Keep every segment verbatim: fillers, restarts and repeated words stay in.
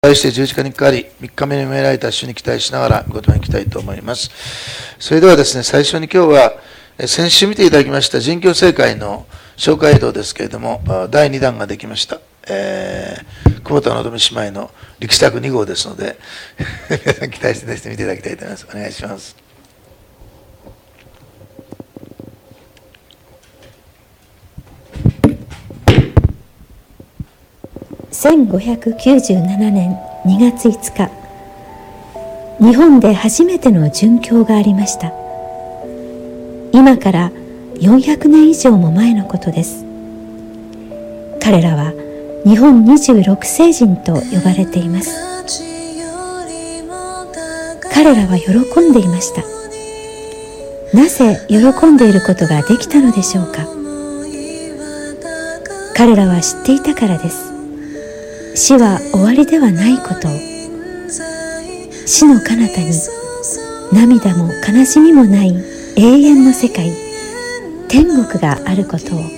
題して十字架にかかり、みっかめに埋められた主に期待しながらご言葉に行きたいと思います。それではですね、最初に今日は、先週見ていただきました人教正会の紹介映像ですけれども、だいにだんができました。えー、久保田のぞみ姉妹の力士宅に号ですので、皆さん期待してですね、見ていただきたいと思います。お願いします。 せんごひゃくきゅうじゅうななねんにがついつか、日本で初めての殉教がありました。今からよんひゃくねん以上も前のことです。彼らは日本にじゅうろくせいじんと呼ばれています。彼らは喜んでいました。なぜ喜んでいることができたのでしょうか。彼らは知っていたからです。死は終わりではないことを、死の彼方に涙も悲しみもない永遠の世界、天国があることを。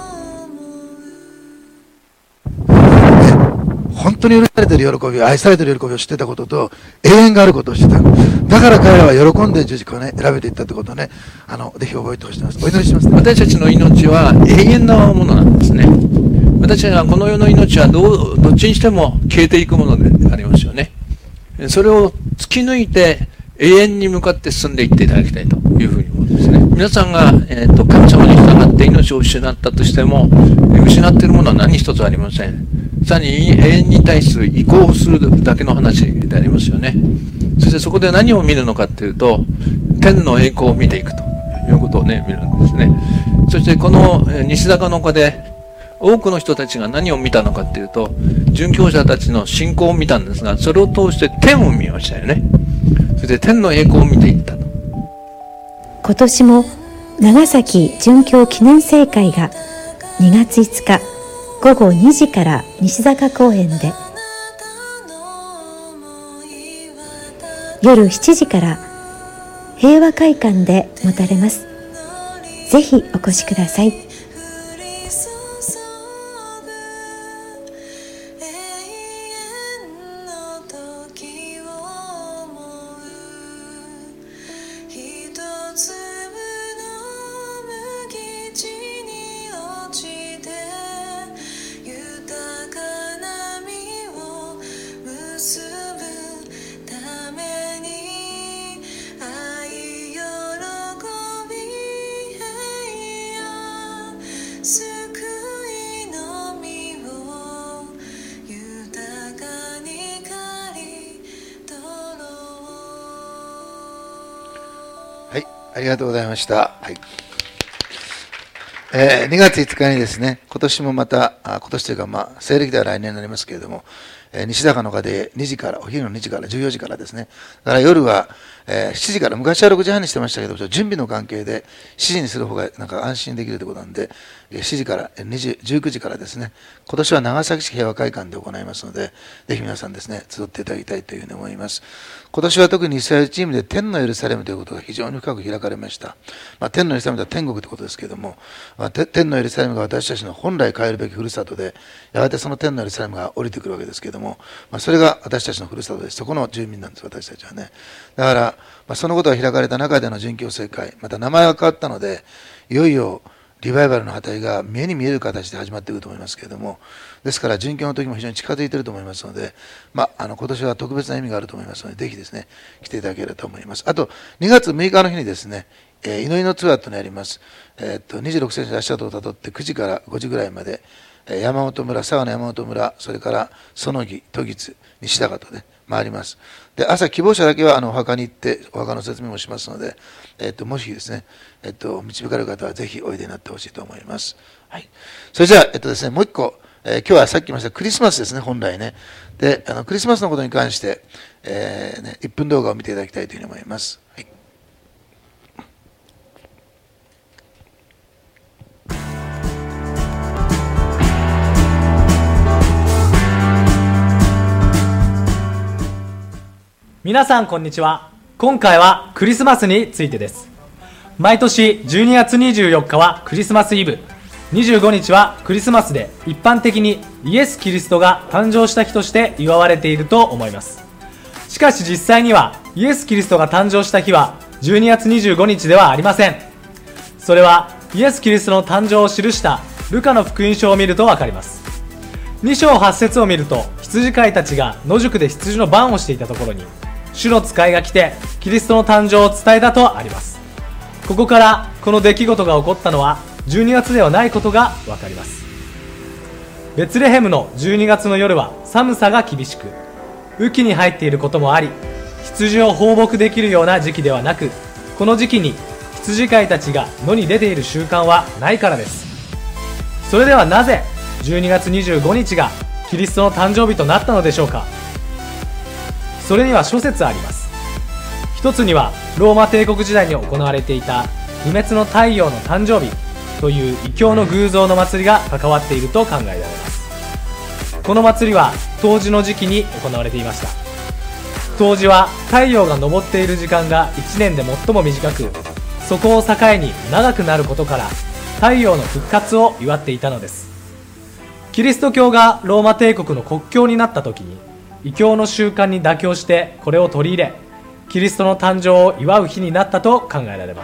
本当に許されている喜び、愛されている喜びを知っていたことと、永遠があることを知ってた。だから彼らは喜んで十字架をね、選べていったということをね、あのぜひ覚えてほしいです。お祈りします、ね。 私たちの命は永遠のものなんですね。私たちはこの世の命はどうどっちにしても消えていくものでありますよね。それを突き抜いて永遠に向かって進んでいっていただきたいというふうに思うんですね。皆さんが、えーと、神様に従って命を失ったとしても、失っているものは何一つありません。さらに永遠に対する移行するだけの話でありますよね。そしてそこで何を見るのかというと、天の栄光を見ていくということをね、見るんですね。そしてこの西坂の丘で多くの人たちが何を見たのかというと、殉教者たちの信仰を見たんですが、それを通して天を見ましたよね。そして天の栄光を見ていったと。 今年も長崎殉教記念聖会がにがついつかごごにじから西坂公園で、夜しちじから平和会館で持たれます。ぜひお越しください。 ありがとうございました。はい。えー、にがついつかにですね、今年もまた、あ今年というか、まあ、西暦では来年になりますけれども、えー、西坂の丘でにじから、お昼のにじからじゅうよじからですね、だから夜は、えー、しちじから、昔はろくじはんにしてましたけど、準備の関係でしちじにする方がなんか安心できるということなんで、しちじからじゅうくじからですね、今年は長崎市平和会館で行いますので、ぜひ皆さんですね、集っていただきたいというふうに思います。今年は特にイスラエルチームで天のエルサレムということが非常に深く開かれました。まあ、天のエルサレムとは天国ということですけれども、まあ、天のエルサレムが私たちの本来帰るべきふるさとで、やがてその天のエルサレムが降りてくるわけですけれども、まあ、それが私たちのふるさとです。そこの住民なんです、私たちはね。だから、まあ、そのことが開かれた中での殉教正会、また名前が変わったので、いよいよリバイバルの旗が目に見える形で始まっていくと思いますけれども、ですから殉教の時も非常に近づいていると思いますので、まあ、あの今年は特別な意味があると思いますので、ぜひですね、来ていただければと思います。あと、にがつむいかの日にですね、えー、祈りのツアーというのをやります。えー、っとにじゅうろくせいじの足跡をたどってくじからごじぐらいまで、えー、山本村、佐賀の山本村、それから園木、都津、西高とね、回ります。で、朝希望者だけはあのお墓に行ってお墓の説明もしますので、えっと、もしですね、えっと、導かれる方はぜひおいでになってほしいと思います。はい。それじゃあ、えっとですね、もう一個、えー、今日はさっき言いましたクリスマスですね、本来ね。で、あのクリスマスのことに関して、えーね、いっぷん動画を見ていただきたいというふうに思います。はい。 皆さんこんにちは。今回はクリスマスについてです。毎年じゅうにがつにじゅうよっかはクリスマスイブ。 にじゅうごにちはクリスマスで一般的にイエス・キリストが誕生した日として祝われていると思います。しかし実際にはイエス・キリストが誕生した日はじゅうにがつにじゅうごにちではありません。それはイエス・キリストの誕生を記したルカの福音書を見るとわかります。に章はち節を見ると、羊飼いたちが野宿で羊の番をしていたところに主の使いが来てキリストの誕生を伝えたとあります。ここからこの出来事が起こったのはじゅうにがつではないことがわかります。ベツレヘムのじゅうにがつの夜は寒さが厳しく、雨季に入っていることもあり、羊を放牧できるような時期ではなく、この時期に羊飼いたちが野に出ている習慣はないからです。それではなぜじゅうにがつにじゅうごにちがキリストの誕生日となったのでしょうか。それには諸説あります。一つにはローマ帝国時代に行われていた不滅の太陽の誕生日という異教の偶像の祭りが関わっていると考えられます。この祭りは冬至の時期に行われていました。冬至は太陽が昇っている時間がいちねんで最も短く、そこを境に長くなることから太陽の復活を祝っていたのです。キリスト教がローマ帝国の国教になった時に、異教の習慣に妥協してこれを取り入れ、キリストの誕生を祝う日になったと考えられます。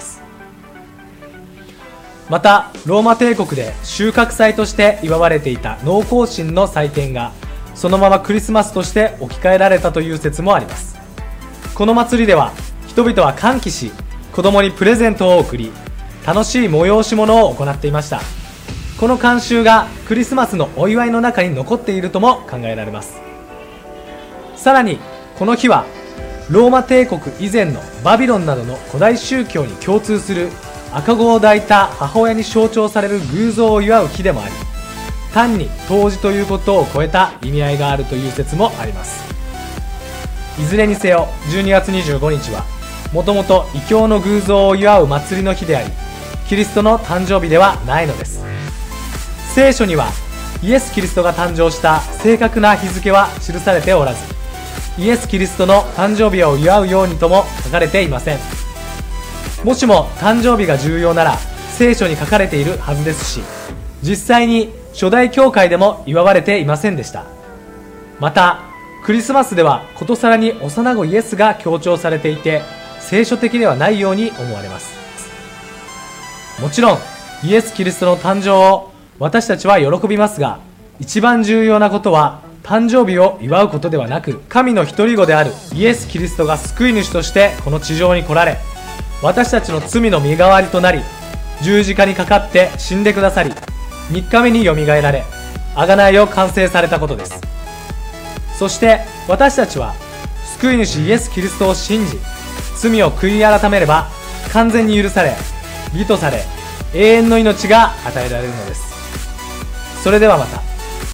またローマ帝国で収穫祭として祝われていた農耕神の祭典がそのままクリスマスとして置き換えられたという説もあります。この祭りでは人々は歓喜し、子供にプレゼントを贈り、楽しい催し物を行っていました。この慣習がクリスマスのお祝いの中に残っているとも考えられます。さらにこの日はローマ帝国以前のバビロンなどの古代宗教に共通する赤子を抱いた母親に象徴される偶像を祝う日でもあり、単に冬至ということを超えた意味合いがあるという説もあります。いずれにせよじゅうにがつにじゅうごにちはもともと異教の偶像を祝う祭りの日であり、キリストの誕生日ではないのです。聖書にはイエス・キリストが誕生した正確な日付は記されておらず、イエス・キリストの誕生日を祝うようにとも書かれていません。もしも誕生日が重要なら聖書に書かれているはずですし、実際に初代教会でも祝われていませんでした。またクリスマスではことさらに幼子イエスが強調されていて、聖書的ではないように思われます。もちろんイエス・キリストの誕生を私たちは喜びますが、一番重要なことは誕生日を祝うことではなく、神の独り子であるイエス・キリストが救い主としてこの地上に来られ、私たちの罪の身代わりとなり、十字架にかかって死んでくださり、みっかめによみがえられ、贖いを完成されたことです。そして私たちは救い主イエス・キリストを信じ、罪を悔い改めれば完全に許され、義とされ、永遠の命が与えられるのです。それではまた。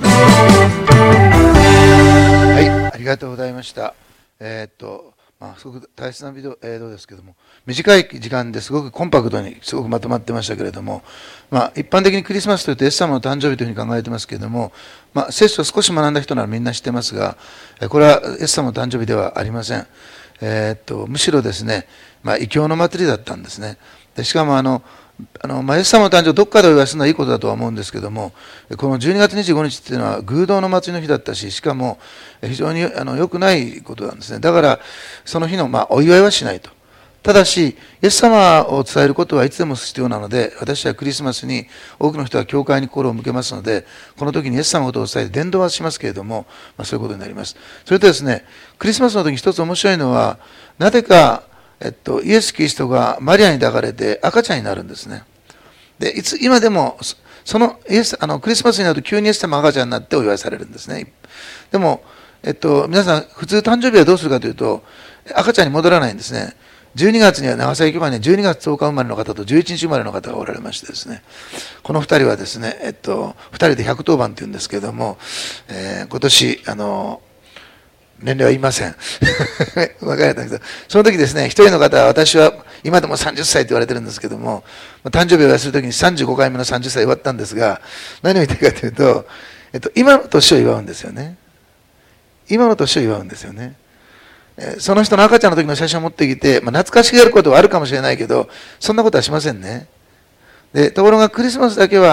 はい、ありがとうございました。えー、っと、まあ、すごく大切なビデオ映像ですけども、短い時間ですごくコンパクトにすごくまとまってましたけれども、まあ、一般的にクリスマスというとイエス様の誕生日というふうに考えてますけれども、まあ、聖書を少し学んだ人ならみんな知ってますが、これはイエス様の誕生日ではありません。えー、っとむしろですね、まあ、異教の祭りだったんですね。でしかもあのあのまあ、イエス様の誕生をどっかでお祝いするのはいいことだとは思うんですけども、このじゅうにがつにじゅうごにちっていうのは偶像の祭りの日だったし、しかも非常にあの良くないことなんですね。だからその日のまあお祝いはしないと。ただしイエス様を伝えることはいつでも必要なので、私はクリスマスに多くの人は教会に心を向けますので、この時にイエス様のことを伝えて伝道はしますけれども、まあ、そういうことになります。それとですね、クリスマスの時に一つ面白いのは、なぜかえっと、イエス・キリストがマリアに抱かれて赤ちゃんになるんですね。でいつ今でもそのイエスあのクリスマスになると急にイエス様が赤ちゃんになってお祝いされるんですね。でも、えっと、皆さん普通誕生日はどうするかというと、赤ちゃんに戻らないんですね。じゅうにがつには長崎教会にじゅうにがつとおか生まれの方とじゅういちにち生まれの方がおられましてですね、このふたりはですね、えっと、ふたりでひゃくとおばんというんですけれども、えー、今年あの年齢は言いません。分かれたけど、その時ですね、一人の方は、私は今でもさんじゅっさいと言われてるんですけども、誕生日をお祝いする時にさんじゅうごかいめのさんじゅっさい終わったんですが、何を言ってるかというと、えっと、今の年を祝うんですよね。今の年を祝うんですよね。えー、その人の赤ちゃんの時の写真を持ってきて、まあ、懐かしがることはあるかもしれないけど、そんなことはしませんね。でところがクリスマスだけは、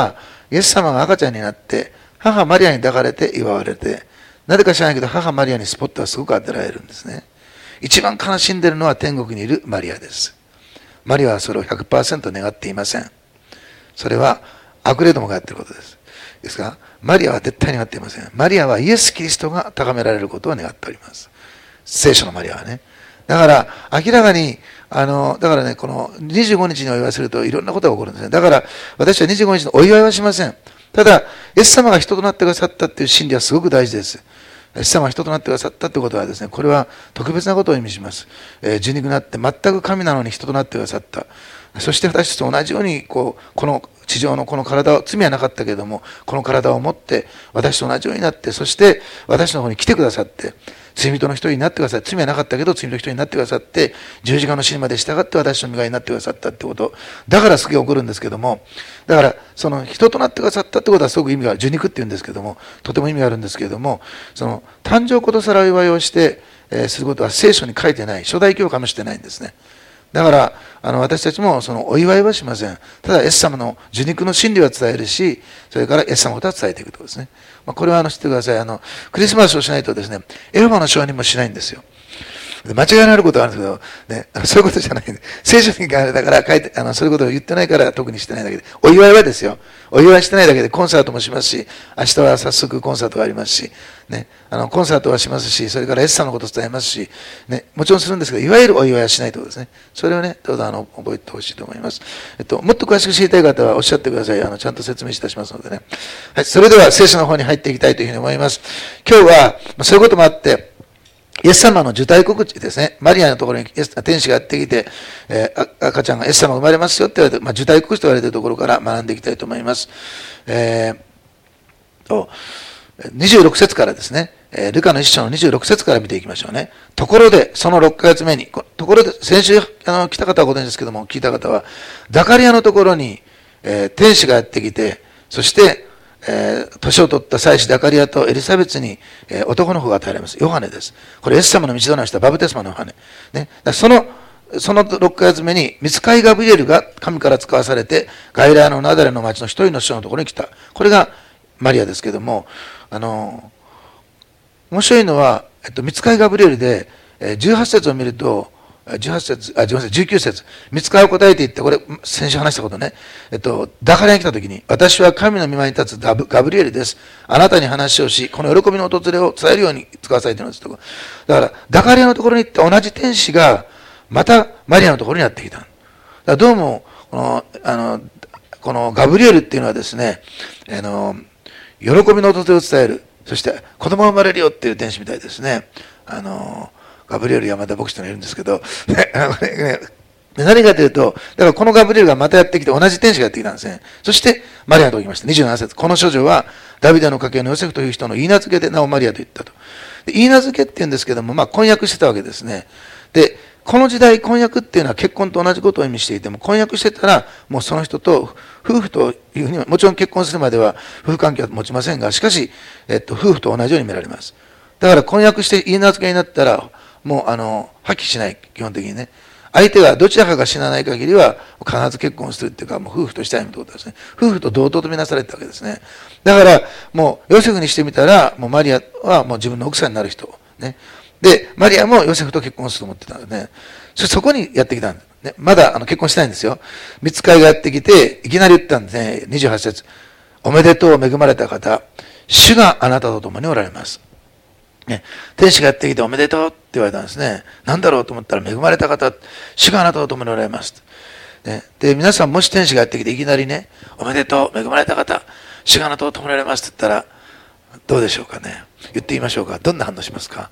イエス様が赤ちゃんになって、母マリアに抱かれて祝われて、なぜか知らないけど、母マリアにスポットがすごく当てられるんですね。一番悲しんでいるのは天国にいるマリアです。マリアはそれを ひゃくパーセント 願っていません。それは悪霊どもがやっていることです。ですから、マリアは絶対に願っていません。マリアはイエス・キリストが高められることを願っております。聖書のマリアはね。だから、明らかに、あの、だからね、このにじゅうごにちにお祝いするといろんなことが起こるんですね。だから、私はにじゅうごにちのお祝いはしません。ただ、イエス様が人となってくださったっていう真理はすごく大事です。イエス様が人となってくださったということはですね、これは特別なことを意味します。えー、受肉になって全く神なのに人となってくださった。そして私たちと同じように、こう、この地上のこの体を、罪はなかったけれども、この体を持って、私と同じようになって、そして私の方に来てくださって、罪人の一人になってくださって、罪はなかったけど罪人の一人になってくださって、十字架の死にまで従って私の身代わりになってくださったってこと。だからすげえ起こるんですけども、だからその人となってくださったってことはすごく意味がある。受肉って言うんですけども、とても意味があるんですけれども、その誕生ことさらお祝いをして、えー、することは聖書に書いてない。初代教かもしれないんですね。だから、あの、私たちもそのお祝いはしません。ただ、イエス様の受肉の真理は伝えるし、それからイエス様のことは伝えていくということですね。まあ、これはあの知ってください。あの、クリスマスをしないとですね、エホバの証人もしないんですよ。間違いのあることはあるんですけど、ね、あのそういうことじゃないんで、聖書に書かれたから書いて、あの、そういうことを言ってないから特にしてないだけで、お祝いはですよ。お祝いしてないだけでコンサートもしますし、明日は早速コンサートがありますし、ね、あの、コンサートはしますし、それからイエス様のことを伝えますし、ね、もちろんするんですけど、いわゆるお祝いはしないということですね。それをね、どうぞあの、覚えてほしいと思います。えっと、もっと詳しく知りたい方はおっしゃってください。あの、ちゃんと説明いたしますのでね。はい、それでは聖書の方に入っていきたいというふうに思います。今日は、そういうこともあって、イエス様の受胎告知ですね。マリアのところに天使がやってきて、えー、赤ちゃんがイエス様が生まれますよって言われて、まあ、受胎告知と言われているところから学んでいきたいと思います。えー、とにじゅうろく節からですね、えー、ルカの一章のにじゅうろく節から見ていきましょうね。ところで、そのろっかげつめに、ところで、先週あの来た方はご存知ですけども、聞いた方は、ザカリアのところに、えー、天使がやってきて、そして、えー、年を取った祭司ザカリアとエリザベツに、えー、男の子が与えられます。ヨハネです。これ、イエス様の道となしたバプテスマのヨハネ。ね、その、そのろっかげつめに、御使いガブリエルが神から使わされて、ガリラヤのナザレの町の一人の人のところに来た。これがマリアですけども、あの、面白いのは、えっと、御使いガブリエルで、えー、じゅうはち節を見ると、じゅうはち節、あ、じゅうきゅう節。御使いを答えていって、これ、先週話したことね。えっと、ダカリアに来た時に、私は神の御前に立つガブ、ガブリエルです。あなたに話をし、この喜びの訪れを伝えるように使わされているんですと。だから、ダカリアのところに行って同じ天使が、またマリアのところにやってきた。だからどうも、この、あの、このガブリエルっていうのはですね、あの、喜びの訪れを伝える。そして、子供が生まれるよっていう天使みたいですね。あの、ガブリエル山田牧師というのがいるんですけど、何かというと、だからこのガブリエルがまたやってきて、同じ天使がやってきたんですね。そして、マリアのところに来ました。にじゅうなな節。この処女は、ダビデの家系のヨセフという人の言い名付けで名をマリアと言ったと。で言い名付けって言うんですけども、まあ、婚約してたわけですね。で、この時代、婚約っていうのは結婚と同じことを意味していても、婚約してたら、もうその人と夫婦というふうに、もちろん結婚するまでは夫婦関係は持ちませんが、しかし、えっと、夫婦と同じように見られます。だから婚約して言い名付けになったら、もう、あの、破棄しない、基本的にね。相手がどちらかが死なない限りは、必ず結婚するっていうか、もう夫婦として歩むということですね。夫婦と同等とみなされたわけですね。だから、もう、ヨセフにしてみたら、もうマリアはもう自分の奥さんになる人。ね。で、マリアもヨセフと結婚すると思ってたんでね。そそこにやってきたんですね。まだあの結婚してないんですよ。御使いがやってきて、いきなり言ったんですね。にじゅうはち節。おめでとう、恵まれた方。主があなたと共におられます。ね、天使がやってきておめでとうって言われたんですね。なんだろうと思ったら恵まれた方、主があなたと共におられます。ね、で、皆さんもし天使がやってきていきなりね、おめでとう、恵まれた方、主があなたと共におられますって言ったら、どうでしょうかね。言ってみましょうか。どんな反応しますか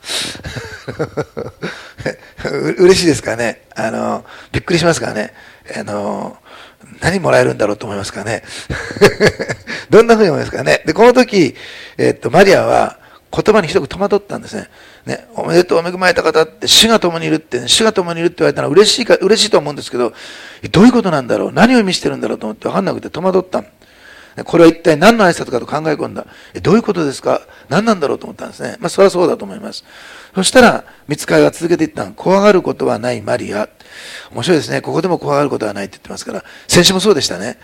う嬉しいですかね。あの、びっくりしますかね。あの、何もらえるんだろうと思いますかね。どんなふうに思いますかね。で、この時、えっと、マリアは、言葉にひどく戸惑ったんですね。ね、おめでとう、恵まれた方って、主が共にいるって、ね、主が共にいるって言われたら嬉しいか、嬉しいと思うんですけど、どういうことなんだろう、何を意味してるんだろうと思って分かんなくて戸惑った。これは一体何の挨拶かと考え込んだ。え、どういうことですか、何なんだろうと思ったんですね。まあ、それはそうだと思います。そしたら、御使いが続けていったの。怖がることはないマリア。面白いですね。ここでも怖がることはないって言ってますから、先週もそうでしたね。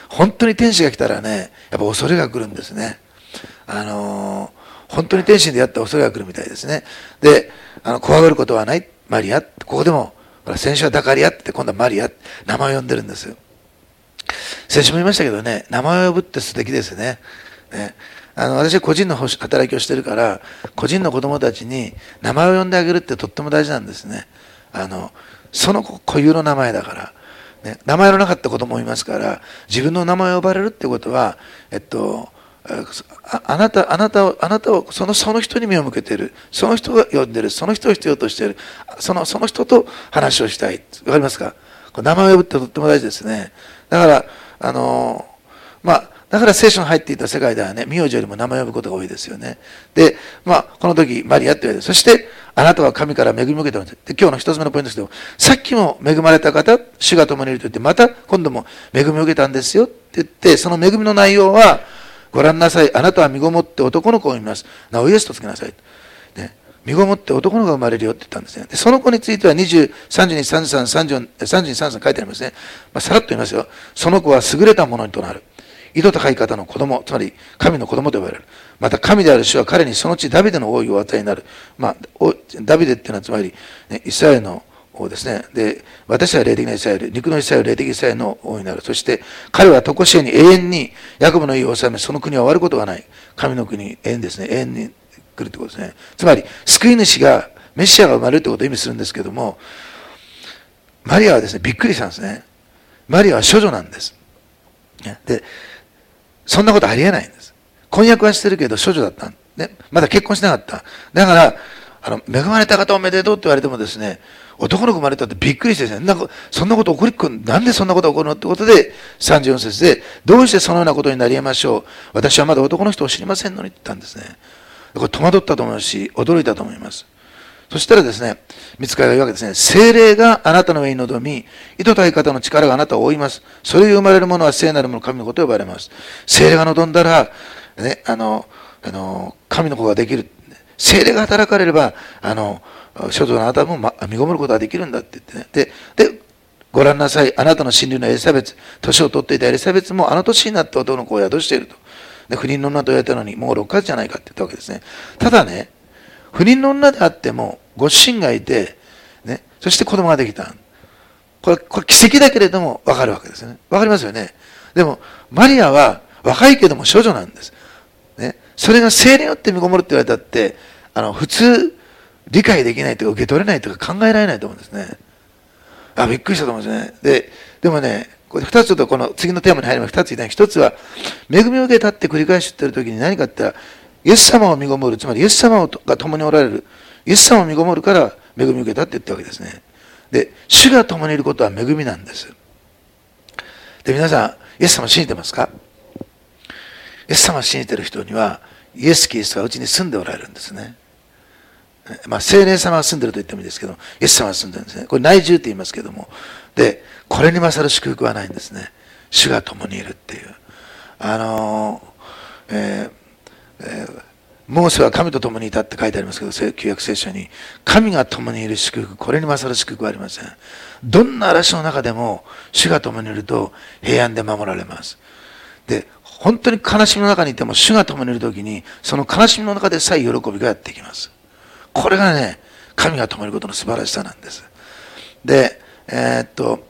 本当に天使が来たらね、やっぱ恐れが来るんですね。あのー、本当に天使に出会った恐れが来るみたいですね。で、あの怖がることはない、マリア。ここでも、ほら先週はダカリアって今度はマリア、名前を呼んでるんですよ。先週も言いましたけどね、名前を呼ぶって素敵ですね。ね、あの私は個人の働きをしてるから、個人の子供たちに名前を呼んであげるってとっても大事なんですね。あのその子固有の名前だから、ね、名前のなかった子供もいますから、自分の名前を呼ばれるってことは、えっとあ, あなたあなたをあなたをそのその人に目を向けている、その人が呼んでる、その人を必要としている、そのその人と話をしたい。わかりますか？名前を呼ぶってとっても大事ですね。だからあのまあだから聖書に入っていた世界ではね、名字よりも名前を呼ぶことが多いですよね。で、まあ、この時、マリアって言われて、そして、あなたは神から恵みを受けたのです。で、今日の一つ目のポイントですけど、さっきも恵まれた方、主が共にいると言って、また今度も恵みを受けたんですよって言って、その恵みの内容は、ご覧なさい、あなたは身ごもって男の子を産みます。なおイエスとつけなさい。ね、身ごもって男の子が生まれるよって言ったんですね。で、その子についてはにじゅう、さんじゅうに、さんじゅうさん、さんじゅうよん、さんじゅうに、さんじゅうさん書いてありますね。まあ、さらっと言いますよ。その子は優れたものとなる。意図高い方の子供、つまり神の子供と呼ばれる。また神である主は彼にそのうちダビデの王位をお与えになる。まあ、ダビデっていうのはつまり、ね、イスラエルの王ですね。で、私は霊的なイスラエル、肉のイスラエル、霊的イスラエルの王になる。そして彼は常しえに永遠にヤコブの家を治め、その国は終わることがない。神の国、永遠ですね。永遠に来るってことですね。つまり、救い主が、メシアが生まれるってことを意味するんですけども、マリアはですね、びっくりしたんですね。マリアは処女なんです。で、そんなことありえないんです。婚約はしてるけど処女だった。ね、まだ結婚してなかった。だから、あの、恵まれた方おめでとうって言われてもですね、男の子生まれたってびっくりしてですね、なんかそんなこと起こりっこ、なんでそんなこと起こるのってことで、さんじゅうよん節で、どうしてそのようなことになり得ましょう。私はまだ男の人を知りませんのにって言ったんですね。これ戸惑ったと思うし、驚いたと思います。そしたらですね、見つかりが言うわけですね。聖霊があなたの上に臨み、意図たい方の力があなたを覆います。それを生まれるものは聖なるもの、神のことを呼ばれます。聖霊が望んだら、ね、あの、あの、神の子ができる。聖霊が働かれれば、あの、諸女のあなたも、ま、身ごもることができるんだって言ってね。で、で、ご覧なさい。あなたの親類のエリザベツ、年を取っていたエリザベツもあの年になって男の子を宿していると。で、不妊の女と言われたのに、もうろっかげつじゃないかって言ったわけですね。ただね、不妊の女であっても、ご主人がいて、ね、そして子供ができた。これ、これ奇跡だけれども分かるわけですね。分かりますよね。でも、マリアは若いけども少女なんです。ね、それが聖霊によって身ごもるって言われたって、あの、普通、理解できないとか受け取れないとか考えられないと思うんですね。あ、びっくりしたと思うんですね。で、でもね、これ二つちょっとこの次のテーマに入ります。二つ言いたい。一つは、恵みを受けたって繰り返し言ってる時に何かって言ったら、イエス様を身ごもる、つまりイエス様が共におられる、イエス様を身ごもるから恵みを受けたって言ったわけですね。で、主が共にいることは恵みなんです。で、皆さん、イエス様信じてますか？イエス様を信じてる人には、イエス・キリストがうちに住んでおられるんですね。まあ、聖霊様が住んでると言ってもいいですけど、イエス様が住んでるんですね。これ内住って言いますけども。で、これに勝る祝福はないんですね。主が共にいるっていう。あのー、えーえー、モーセは神と共にいたって書いてありますけど、旧約聖書に。神が共にいる祝福、これに勝る祝福はありません。どんな嵐の中でも、主が共にいると平安で守られます。で、本当に悲しみの中にいても、主が共にいるときに、その悲しみの中でさえ喜びがやってきます。これがね、神が共にいることの素晴らしさなんです。で、えー、っと、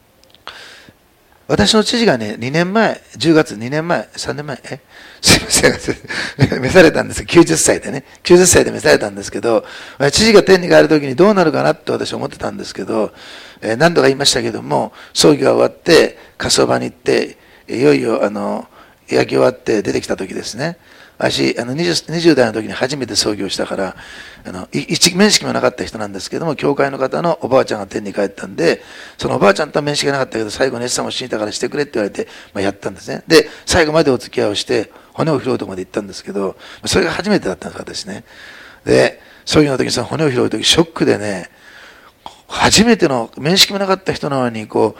私の父がね、にねんまえ、じゅうがつ、にねんまえ、さんねんまえ、えすいません、召されたんです。きゅうじゅっさいでね、きゅうじゅっさいで召されたんですけど、父が天に帰るときにどうなるかなって私は思ってたんですけど、えー、何度か言いましたけども、葬儀が終わって、火葬場に行って、いよいよ、あの、焼き終わって出てきたときですね、私、あの 20, にじゅう代の時に初めて葬儀をしたから、あの、一面識もなかった人なんですけども、教会の方のおばあちゃんが天に帰ったんで、そのおばあちゃんとは面識がなかったけど、最後にイエス様を信じたからしてくれって言われて、まあ、やったんですね。で、最後までお付き合いをして、骨を拾うところまで行ったんですけど、それが初めてだったんです、私ね。で、葬儀の時にその骨を拾う時、ショックでね、初めての面識もなかった人なのに、こう、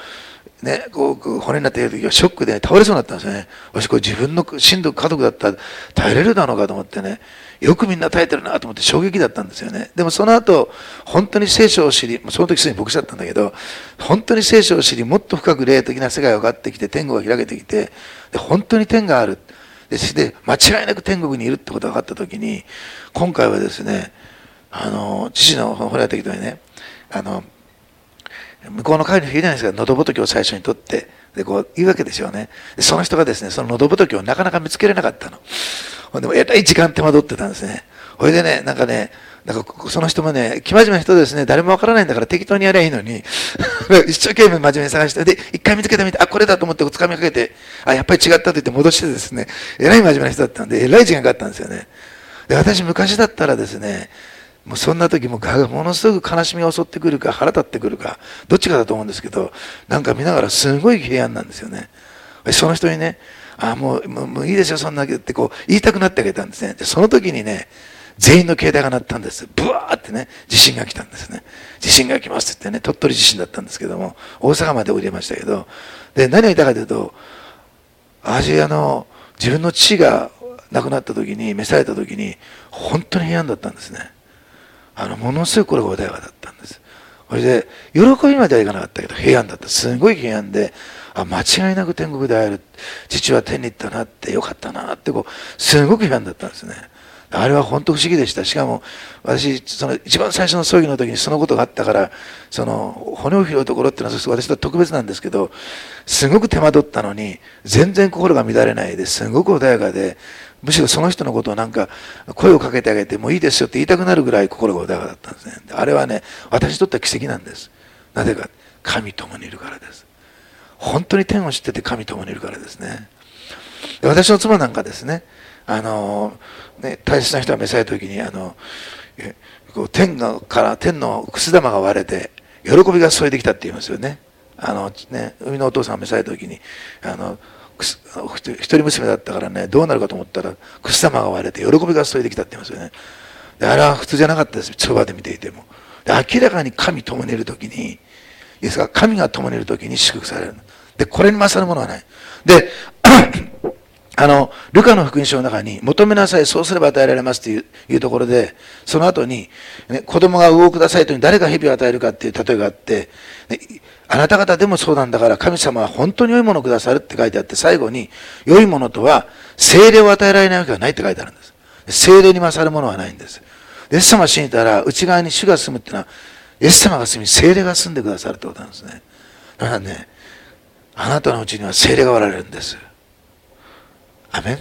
ね、こうこう骨になっている時はショックで、ね、倒れそうになったんですよね。私これ自分の親族家族だったら耐えれるだろうかと思ってね、よくみんな耐えてるなと思って衝撃だったんですよね。でもその後本当に聖書を知り、その時すでに牧師だったんだけど、本当に聖書を知り、もっと深く霊的な世界が分かってきて、天国が開けてきて、で本当に天があるで、で間違いなく天国にいるってことが分かった時に、今回はですね、あの父の骨が適当にね、あの向こうの会にいるじゃないですか、喉仏を最初に取ってでこう言うわけですよね。でその人がですね、その喉仏をなかなか見つけれなかったの。ほんでもえらい時間手間取ってたんですね。ほいでね、なんかね、なんかその人もね、生真面目な人ですね、誰もわからないんだから適当にやればいいのに一生懸命真面目に探して、で一回見つけてみて、あこれだと思って掴みかけて、あやっぱり違ったと言って戻してですね、えらい真面目な人だったんで、えらい時間かかったんですよね。で私昔だったらですね、もうそんな時もものすごく悲しみが襲ってくるか腹立ってくるかどっちかだと思うんですけど、なんか見ながらすごい平安なんですよね。その人にね、あもう、もう、もういいですよそんなってこう言いたくなってあげたんですね。でその時にね、全員の携帯が鳴ったんです。ブワーってね、地震が来たんですね。地震が来ますって言ってね、鳥取地震だったんですけども、大阪まで降りましたけど、で何を言ったかというと、私あの自分の父が亡くなった時に、召された時に本当に平安だったんですね。あのものすごいこれが穏やかだったんです。それで喜びまではいかなかったけど平安だった。すごい平安で、あ間違いなく天国で会える、父は天に行ったなって、よかったなってこうすごく平安だったんですね。あれは本当不思議でした。しかも私その一番最初の葬儀の時にそのことがあったから、その骨を拾うところっていうのは私は特別なんですけど、すごく手間取ったのに全然心が乱れないで、すごく穏やかで、むしろその人のことをなんか声をかけてあげてもういいですよって言いたくなるぐらい心が穏やかだったんですね。あれはね、私にとっては奇跡なんです。なぜか、神共にいるからです。本当に天を知ってて神共にいるからですね。で私の妻なんかですね、あのね、大切な人が召された時に、あのこう天がから天のくす玉が割れて喜びが注いできたって言いますよね。あのね、生みのお父さんが召された時に、あの一人娘だったからね、どうなるかと思ったらくす玉が割れて喜びが注いできたって言いますよね。であれは普通じゃなかったです、そばで見ていても。で明らかに神共にいる時に、いいですか、神が共にいる時に祝福される。でこれに勝るものはない。であのルカの福音書の中に、求めなさいそうすれば与えられますという、いうところで、その後に、ね、子供が魚をくださいとに誰が蛇を与えるかっていう例えがあって、ね、あなた方でもそうなんだから神様は本当に良いものをくださるって書いてあって、最後に良いものとは聖霊を与えられないわけがないって書いてあるんです。聖霊に勝るものはないんです。イエス様を信じたら内側に主が住むっていうのは、イエス様が住み聖霊が住んでくださるってことなんですね。だからね、あなたのうちには聖霊がおられるんです。アメン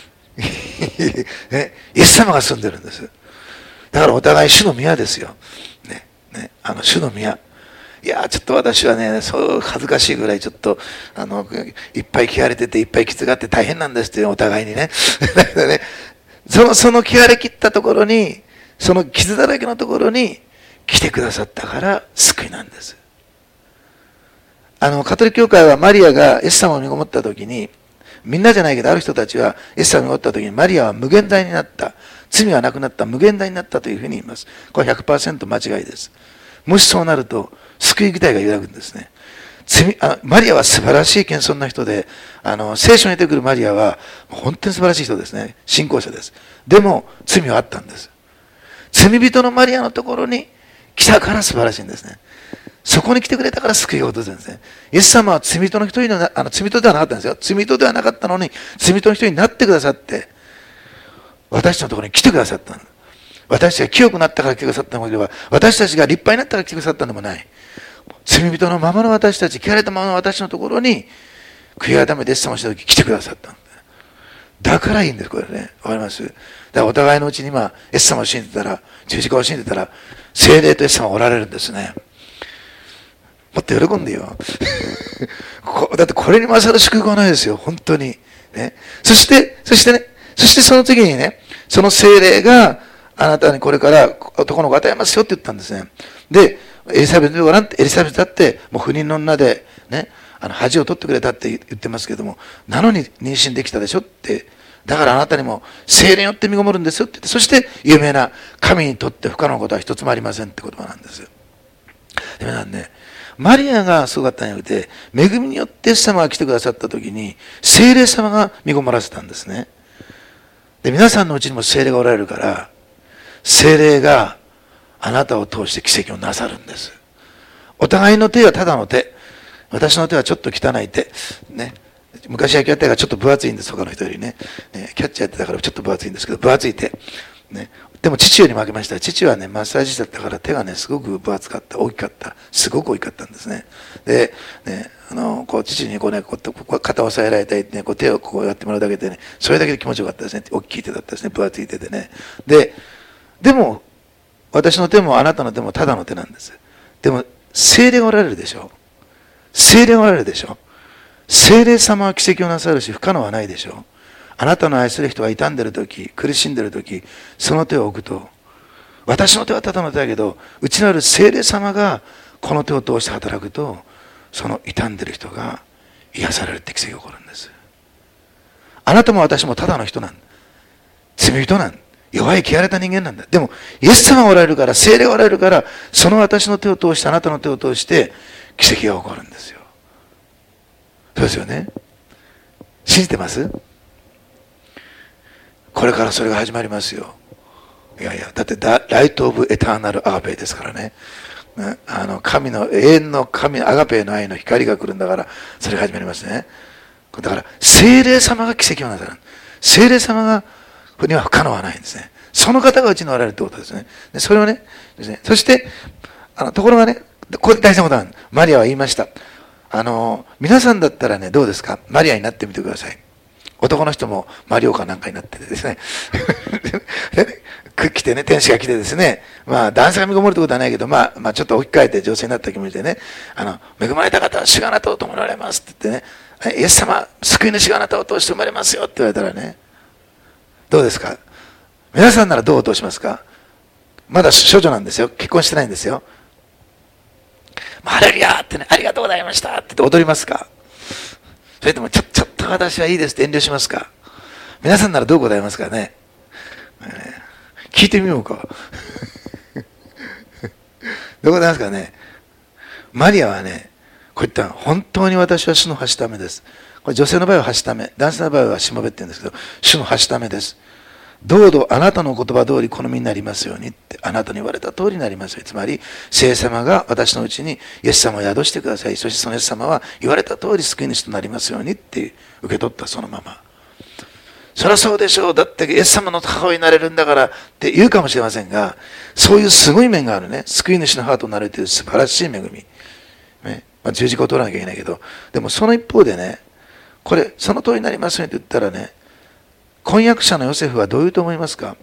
ね、イエス様が住んでるんです。だからお互い主の宮ですよ。ねね、あの主の宮。いやちょっと私はね、そう恥ずかしいぐらいちょっとあのいっぱい汚れてていっぱい傷があって大変なんですって、お互いにね。だけどね、そのその汚れ切ったところに、その傷だらけのところに来てくださったから救いなんです。あのカトリック教会はマリアがイエス様を身ごもった時に、みんなじゃないけどある人たちはイエス様を身ごもった時にマリアは無限大になった、罪がなくなった、無限大になったというふうに言います。これ ひゃくパーセント 間違いです。もしそうなると救い自体が揺らぐんですね。罪あマリアは素晴らしい謙遜な人で、あの聖書に出てくるマリアは本当に素晴らしい人ですね。信仰者です。でも罪はあったんです。罪人のマリアのところに来たから素晴らしいんですね。そこに来てくれたから救いが訪れるんですね。イエス様は罪人の一人の、あの罪人ではなかったんですよ。罪人ではなかったのに罪人の一人になってくださって、私のところに来てくださったの。私たちが清くなったから来てくださったのでは、私たちが立派になったから来てくださったのでもない。罪人のままの私たち、汚れたままの私のところに悔い改めてイエス様をした時来てくださったの。だからいいんです、これね。わかります？だからお互いのうちに今、イエス様を信じてたら、十字架を信じてたら、聖霊とイエス様がおられるんですね。もっと喜んでよ。だってこれに勝る祝福はないですよ、本当に。ね。そして、そしてね、そしてその次にね、その聖霊があなたにこれから男の子を与えますよって言ったんですね。で、エリザベスでごらんって、エリザベスだってもう不妊の女でね、あの恥を取ってくれたって言ってますけども、なのに妊娠できたでしょって、だからあなたにも聖霊によって身ごもるんですよって言って、そして有名な神にとって不可能なことは一つもありませんって言葉なんですよ。でもなんで、 マリアがすごかったんじゃなくて、恵みによってイエス様が来てくださった時に、聖霊様が身ごもらせたんですね。で、皆さんのうちにも聖霊がおられるから、聖霊があなたを通して奇跡をなさるんです。お互いの手はただの手。私の手はちょっと汚い手。ね。昔野球やってたからちょっと分厚いんです、他の人よりね。ね、キャッチャーやってたからちょっと分厚いんですけど、分厚い手。ね。でも父より負けました。父はね、マッサージ師だったから手がね、すごく分厚かった。大きかった。すごく大きかったんですね。で、ね、あの、こう、父にこうね、こう、こう肩を押さえられたりね、こう手をこうやってもらうだけでね、それだけで気持ちよかったですね。大きい手だったですね。分厚い手でね。で、でも、私の手もあなたの手もただの手なんです。でも、聖霊がおられるでしょ。聖霊がおられるでしょ。聖霊様は奇跡をなさるし、不可能はないでしょ。あなたの愛する人が傷んでるとき、苦しんでるとき、その手を置くと、私の手はただの手だけど、内なる聖霊様がこの手を通して働くと、その傷んでる人が癒されるって奇跡が起こるんです。あなたも私もただの人なんだ。罪人なんだ。弱い汚れた人間なんだ。でも、イエス様がおられるから、聖霊がおられるから、その私の手を通して、あなたの手を通して、奇跡が起こるんですよ。そうですよね。信じてます？これからそれが始まりますよ。いやいや、だってライト・オブ・エターナル・アガペですからね。あの神の永遠の神アガペの愛の光が来るんだから、それが始まりますね。だから聖霊様が奇跡をなさる。聖霊様がには不可能はないんですね。その方がうちにおられるってことですね。でそれをね、ですね。そしてあのところがね、これ大事なことなんです。マリアは言いました。あの皆さんだったらね、どうですか？マリアになってみてください。男の人もマリオかなんかになっててですね来てね、天使が来てですね、まあ男性が身ごもるってことはないけど、まあ、まあちょっと置き換えて女性になった気持ちでね、あの恵まれた方は主があなたを伴われますって言ってね、イエス様救い主があなたを通して生まれますよって言われたらね、どうですか？皆さんならどう応答しますか？まだ処女なんですよ。結婚してないんですよ。ハレルヤってね、ありがとうございましたって言って踊りますか？それともちょちょっと私はいいですって遠慮しますか？皆さんならどう答えますかね。えー、聞いてみようか。どう答えますかね。マリアはね、こう言ったの、本当に私は主のはしためです。これ女性の場合ははしため、男性の場合はしもべって言うんですけど、主のはしためです。どうぞあなたの言葉通り好みになりますようにって、あなたに言われた通りになりますように。つまり、聖霊様が私のうちにイエス様を宿してください。そしてそのイエス様は言われた通り救い主となりますようにって受け取ったそのまま。そりゃそうでしょう。だってイエス様の母親になれるんだからって言うかもしれませんが、そういうすごい面があるね。救い主の母となるという素晴らしい恵み。ね、まあ、十字架を取らなきゃいけないけど、でもその一方でね、これ、その通りになりますようにって言ったらね、婚約者のヨセフはどう言うと思いますか？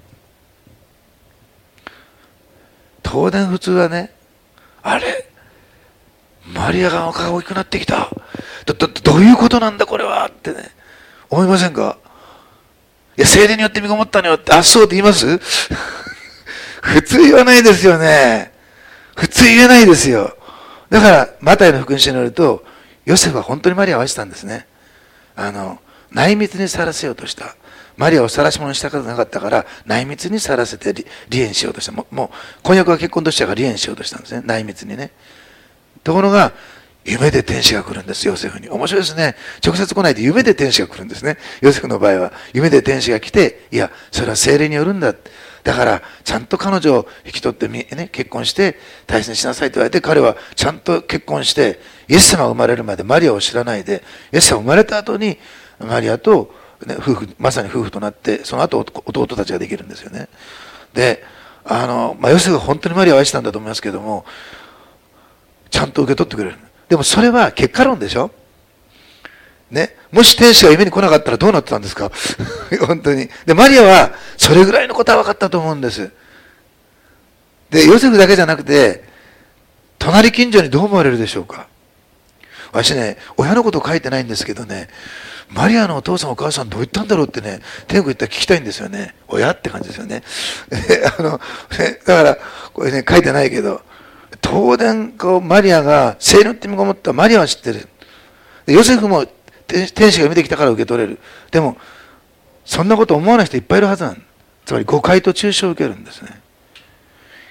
当然普通はね、あれマリアがお顔が大きくなってきた。ど、ど、どういうことなんだこれはってね、思いませんか？いや、聖霊によって身ごもったのよって、あ、そうって言います普通言わないですよね。普通言えないですよ。だから、マタイの福音書によると、ヨセフは本当にマリアを愛したんですね。あの、内密にさらせようとした。マリアを晒し者にしたことなかったから、内密にさらせて離縁しようとした。もう、もう婚約は結婚としては離縁しようとしたんですね。内密にね。ところが、夢で天使が来るんです、ヨセフに。面白いですね。直接来ないで夢で天使が来るんですね。ヨセフの場合は、夢で天使が来て、いや、それは聖霊によるんだ。だから、ちゃんと彼女を引き取ってみ、ね、結婚して、大切にしなさいと言われて、彼はちゃんと結婚して、イエス様が生まれるまでマリアを知らないで、イエス様が生まれた後に、マリアと、ね、夫婦、まさに夫婦となって、その後弟たちができるんですよね。で、あの、まあ、ヨセフが本当にマリアを愛したんだと思いますけども、ちゃんと受け取ってくれる。でもそれは結果論でしょね。もし天使が夢に来なかったらどうなってたんですか本当に。で、マリアはそれぐらいのことは分かったと思うんです。で、ヨセフだけじゃなくて、隣近所にどう思われるでしょうか。私ね、親のこと書いてないんですけどね、マリアのお父さんお母さんどう言ったんだろうってね、天国行ったら聞きたいんですよね。親って感じですよね。あの、だから、これね、書いてないけど、当然こうマリアが聖霊に身ごもったマリアは知ってる。ヨセフも天使が見てきたから受け取れる。でもそんなこと思わない人いっぱいいるはずなん。つまり誤解と中傷を受けるんですね。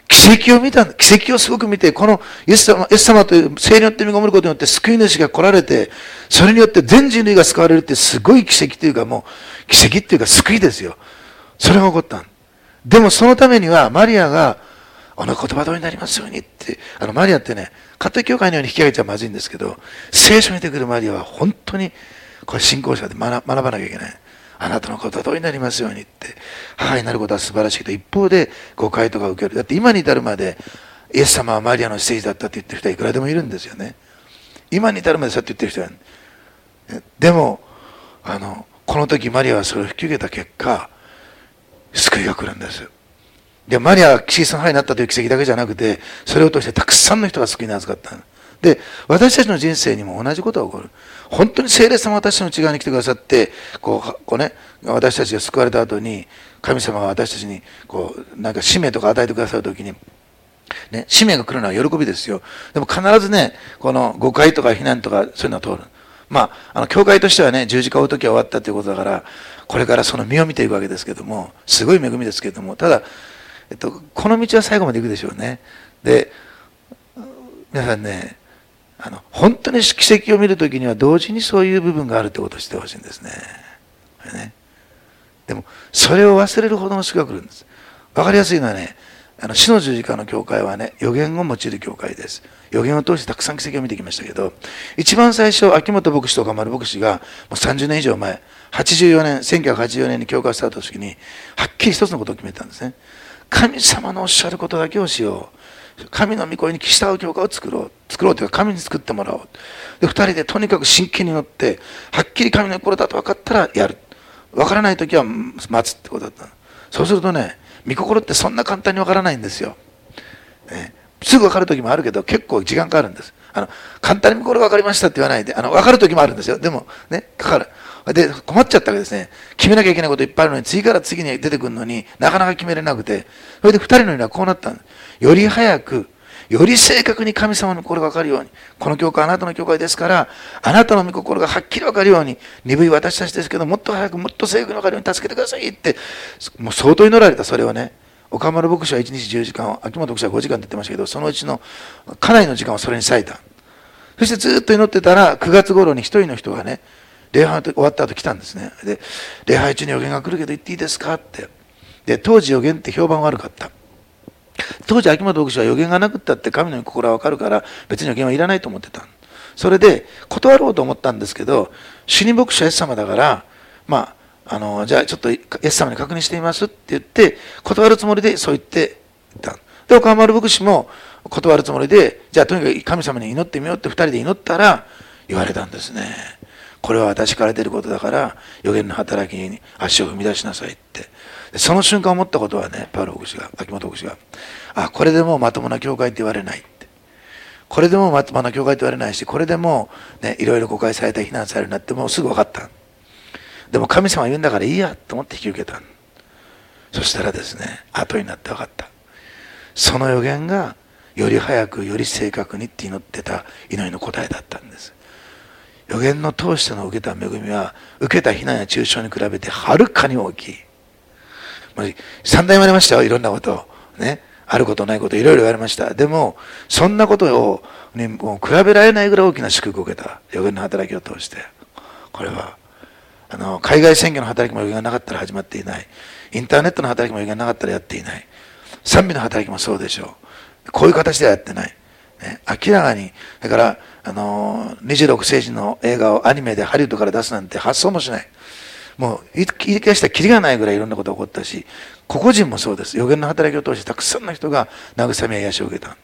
奇跡を見た、奇跡をすごく見て、このイエス様、イエス様という聖霊によって身ごもることによって救い主が来られて、それによって全人類が救われるってすごい奇跡というか、もう奇跡っていうか救いですよ。それが起こった。でもそのためにはマリアが、あの言葉通りになりますようにって、あのマリアってね、カトリック教会のように引き上げちゃまずいんですけど、聖書に出てくるマリアは本当に、これ信仰者で学ばなきゃいけない。あなたの言葉通りになりますようにって。母になることは素晴らしいけど、一方で誤解とか受ける。だって今に至るまで、イエス様はマリアの聖司だったって言ってる人はいくらでもいるんですよね。今に至るまでそうやって言ってる人は。でも、あの、この時マリアはそれを引き受けた結果、救いが来るんです。で、マリアが小さな母になったという奇跡だけじゃなくて、それを通してたくさんの人が救いに預かった。で、私たちの人生にも同じことが起こる。本当に聖霊様が私たちの内側に来てくださって、こう、こうね、私たちが救われた後に、神様が私たちに、こう、なんか使命とか与えてくださるときに、ね、使命が来るのは喜びですよ。でも必ずね、この誤解とか非難とか、そういうのは通る。まあ、あの、教会としてはね、十字架を追うときは終わったということだから、これからその実を見ていくわけですけども、すごい恵みですけども、ただ、えっと、この道は最後まで行くでしょうね。で、皆さんね、あの本当に奇跡を見るときには同時にそういう部分があるってことを知ってほしいんですね。ね、でもそれを忘れるほどの主が来るんです。わかりやすいのはね、あの死の十字架の教会はね、予言を用いる教会です。予言を通してたくさん奇跡を見てきましたけど、一番最初秋元牧師とか丸牧師がもうさんじゅうねん以上前、はちじゅうよねんせんきゅうひゃくはちじゅうよねんに教会をスタートした時にはっきり一つのことを決めたんですね。神様のおっしゃることだけをしよう。神の御声に従う教会を作ろう。作ろうというか神に作ってもらおう。で、二人でとにかく真剣に乗って、はっきり神の心だと分かったらやる。分からないときは待つってことだった。そうするとね、御心ってそんな簡単に分からないんですよ。ね、すぐ分かるときもあるけど、結構時間かかるんです。あの、簡単に御心が分かりましたって言わないで、あの、分かるときもあるんですよ。でも、ね、かかる。で、困っちゃったわけですね。決めなきゃいけないこといっぱいあるのに、次から次に出てくるのになかなか決めれなくて、それで二人のようにはこうなったんです。より早く、より正確に神様の心が分かるように、この教会はあなたの教会ですから、あなたの御心がはっきり分かるように、鈍い私たちですけど、もっと早く、もっと正確に分かるように助けてくださいって、もう相当祈られた、それをね。岡丸牧師はいちにちじゅうじかん、秋元牧師はごじかんって言ってましたけど、そのうちのかなりの時間をそれに割いた。そしてずっと祈ってたら、くがつ頃に一人の人がね、礼拝終わった後来たんですね。で、礼拝中に予言が来るけど言っていいですかって。で、当時予言って評判悪かった。当時秋元牧師は予言がなくったって神の心は分かるから別に予言はいらないと思ってた。それで断ろうと思ったんですけど、主任牧師はイエス様だから、まあ、あの、じゃあちょっとイエス様に確認してみますって言って、断るつもりでそう言って言った。で、岡丸牧師も断るつもりで、じゃあとにかく神様に祈ってみようって二人で祈ったら言われたんですね。これは私から出ることだから予言の働きに足を踏み出しなさいって。その瞬間思ったことはね、パウロ牧師が、秋元牧師が、あ、これでもうまともな教会って言われないって。これでもうまともな教会って言われないし、これでもうね、いろいろ誤解された、非難されるなってもうすぐ分かった。でも神様言うんだからいいやと思って引き受けた。そしたらですね、後になって分かった。その予言がより早く、より正確にって祈ってた祈りの答えだったんです。予言の通しての受けた恵みは、受けた非難や中傷に比べてはるかに大きい。散々言われましたよ、いろんなことを。ね。あることないこと、いろいろ言われました。でも、そんなことを、ね、もう比べられないぐらい大きな祝福を受けた。予言の働きを通して。これは、あの、海外宣言の働きも予言がなかったら始まっていない。インターネットの働きも予言がなかったらやっていない。賛美の働きもそうでしょう。こういう形ではやってない。ね、明らかに、だから、あの、にじゅうろく世紀の映画をアニメでハリウッドから出すなんて発想もしない。もう言い返したらキリがないぐらいいろんなことが起こったし、個々人もそうです。予言の働きを通してたくさんの人が慰めや癒しを受けた。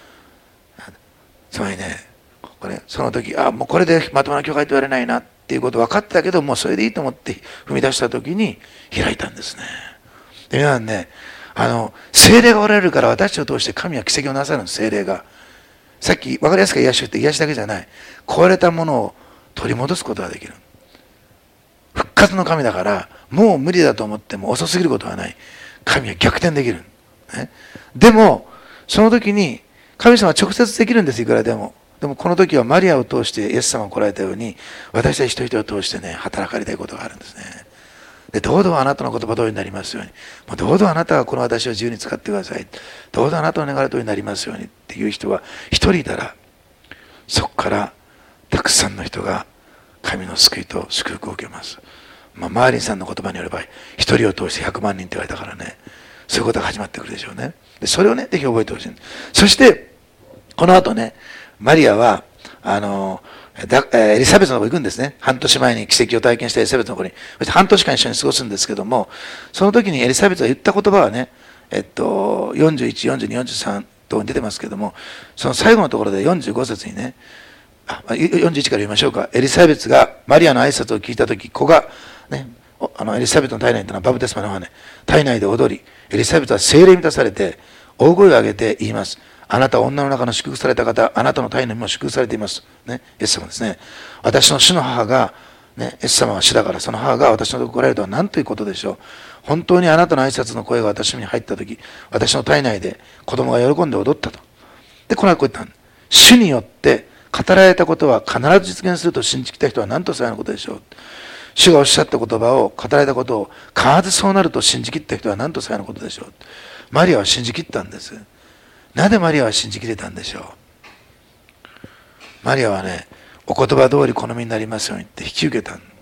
つまりね、これその時、あ、もうこれでまともな教会と言われないなっていうこと分かってたけど、もうそれでいいと思って踏み出した時に開いたんですね。で、皆さんね、あの、聖霊がおられるから私を通して神は奇跡をなさるんです、聖霊が。さっき分かりやすく癒しを言って癒しだけじゃない。壊れたものを取り戻すことができる。復活の神だから、もう無理だと思っても遅すぎることはない。神は逆転できる。ね、でも、その時に、神様は直接できるんです、いくらでも。でもこの時はマリアを通してイエス様が来られたように、私たち一人一人を通してね、働かれたいことがあるんですね。 でどうぞあなたの言葉通りになりますように、もうどうぞあなたがこの私を自由に使ってください、どうぞあなたの願い通りになりますようにっていう人は一人いたら、そこからたくさんの人が神の救いと祝福を受けます。まあ、マーリンさんの言葉によれば一人を通してひゃくまんにんって言われたからね、そういうことが始まってくるでしょうね。でそれをねぜひ覚えてほしい。そしてこの後ね、マリアはあのだエリザベスのところに行くんですね。半年前に奇跡を体験したエリザベスのところに、そして半年間一緒に過ごすんですけども、その時にエリザベスが言った言葉はね、えっと、よんじゅういち、よんじゅうに、よんじゅうさんと出てますけども、その最後のところでよんじゅうご節にね、あよんじゅういちから読みましょうか。エリザベスがマリアの挨拶を聞いた時、子がね、あのエリザベスの体内というのはバプテスマの羽、体内で踊り、エリザベスは聖霊に満たされて大声を上げて言います。あなたは女の中の祝福された方、あなたの体内にも祝福されています。ね、イエス様ですね。私の主の母が、ね、イエス様は主だから、その母が私のところに来られるとは何ということでしょう。本当にあなたの挨拶の声が私に入った時、私の体内で子供が喜んで踊ったと。で、この後こう言った。主によって語られたことは必ず実現すると信じきた人は何とさようなことでしょう。主がおっしゃった言葉を語られたことを必ずそうなると信じきった人は何とさようなことでしょう。マリアは信じきったんです。なぜマリアは信じきれたんでしょう。マリアはね、お言葉通り好みになりますようにって引き受けた、ね、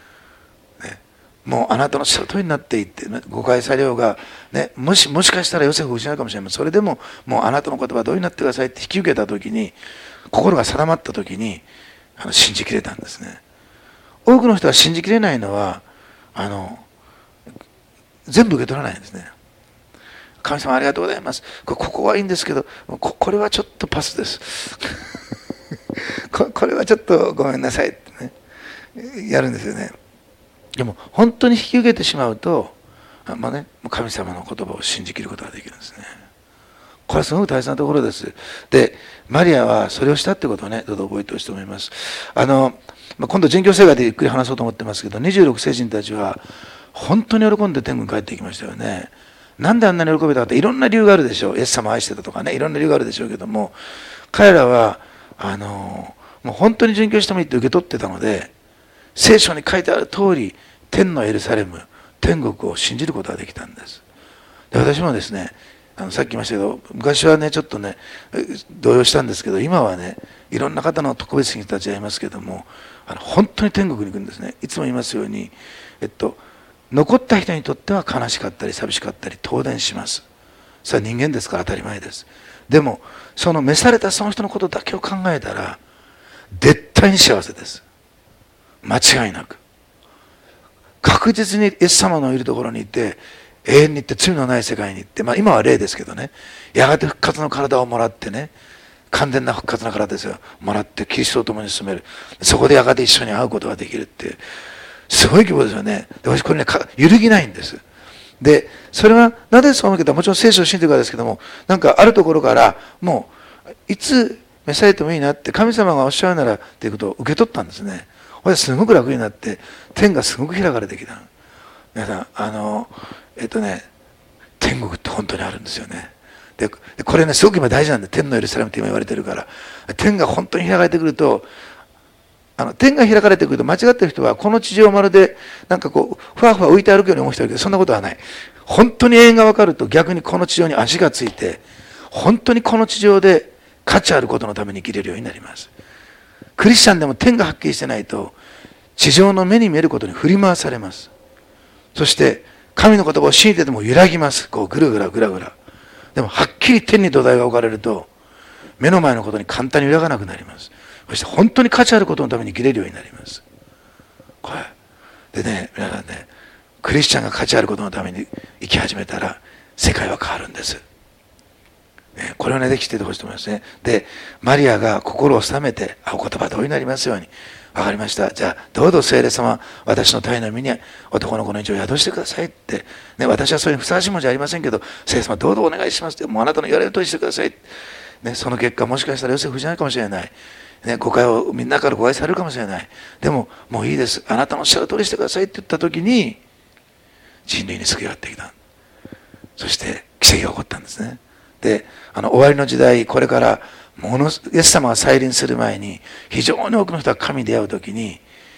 もうあなたのおっしゃる通りになっていって、ね、誤解されようが、ね、もしもしかしたらヨセフを失うかもしれない。それでももうあなたの言葉通りになってくださいって引き受けた時に、心が定まった時にあの信じきれたんですね。多くの人は信じきれないのはあの全部受け取らないんですね。神様ありがとうございます。ここはいいんですけど、ここれはちょっとパスです。こ, これはちょっとごめんなさいってね、やるんですよね。でも本当に引き受けてしまうと、まあね、神様の言葉を信じきることができるんですね。これはすごく大切なところです。で、マリアはそれをしたってことをね、どうぞ覚えてほしいと思います。あの、まあ、今度、殉教生活でゆっくり話そうと思ってますけど、にじゅうろく聖人たちは本当に喜んで天国に帰っていきましたよね。なんであんなに喜べたかっていろんな理由があるでしょう。イエス様を愛してたとかね、いろんな理由があるでしょうけども、彼らはあのもう本当に殉教してもいいって受け取ってたので、聖書に書いてある通り天のエルサレム、天国を信じることができたんです。で、私もですね、あのさっき言いましたけど、昔はねちょっとね動揺したんですけど、今はねいろんな方の特別な人たちがいますけども、あの本当に天国に行くんですね。いつも言いますように、えっと残った人にとっては悲しかったり寂しかったり当然します。それは人間ですから当たり前です。でもその召されたその人のことだけを考えたら絶対に幸せです。間違いなく確実にイエス様のいるところに行って永遠に行って罪のない世界に行って、まあ今は霊ですけどね、やがて復活の体をもらってね、完全な復活の体ですよ、もらってキリストと共に進める。そこでやがて一緒に会うことができるってすごい希望ですよね。で、私これね揺るぎないんです。でそれはなぜそう思うか、もちろん聖書を信じてからですけども、なんかあるところからもういつ召されてもいいなって神様がおっしゃるならっていうことを受け取ったんですね。これすごく楽になって天がすごく開かれてきた。皆さんあのえっとね天国って本当にあるんですよね。でこれねすごく今大事なんで、天のエルサレムって今言われてるから、天が本当に開かれてくると、あの天が開かれてくると間違ってる人はこの地上をまるでなんかこうふわふわ浮いて歩くように思う人いるけど、そんなことはない。本当に永遠が分かると逆にこの地上に足がついて、本当にこの地上で価値あることのために生きれるようになります。クリスチャンでも天がはっきりしてないと地上の目に見えることに振り回されます。そして神の言葉を信じてても揺らぎます。こうぐるぐらぐらぐら。でもはっきり天に土台が置かれると目の前のことに簡単に揺らがなくなります。そして本当に価値あることのために生きれるようになります。これでね、皆さんね、クリスチャンが価値あることのために生き始めたら世界は変わるんです。ね、これをねできててほしいと思いますね。で、マリアが心を収めて、あ、お言葉通りになりますように。わかりました。じゃあどうぞ聖霊様、私の体の身に男の子の命を宿してくださいって、ね、私はそういうふさわしいものじゃありませんけど、聖霊様どうぞお願いしますって、もうあなたの言われる通りしてください、ね、その結果もしかしたらヨセフじゃないかもしれない、ね、誤解をみんなから誤解されるかもしれない。でももういいです、あなたのおっしゃる通りしてくださいって言った時に人類に救いがやってきた。そして奇跡が起こったんですね。で、あの終わりの時代、これからものイエス様が再臨する前に非常に多くの人が神に出会う時に、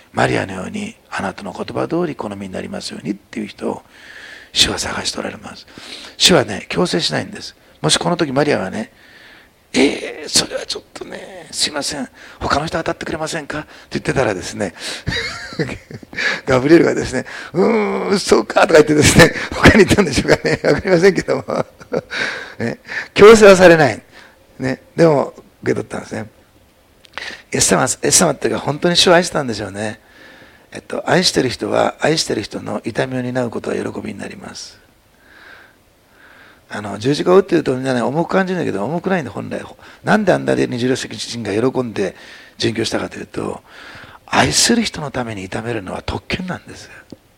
マリアのようにあなたの言葉通り好みになりますようにっていう人を主は探しておられます。主はね、強制しないんです。もしこの時マリアがね、えー、それはちょっとね、すいません、他の人当たってくれませんかって言ってたらですね、ガブリエルがですね、うーん、そうかとか言ってですね、他に言ったんでしょうかね、わかりませんけども、ね、強制はされない。ね、でも、受け取ったんですね。イエス様、イエス様っていうか本当に主を愛したんでしょうね。えっと、愛してる人は愛してる人の痛みを担うことは喜びになります。あの十字架を打っているとみんなね重く感じるんだけど、重くないんで本来。なんであんなで二十両席人が喜んで殉教したかというと、愛する人のために痛めるのは特権なんです。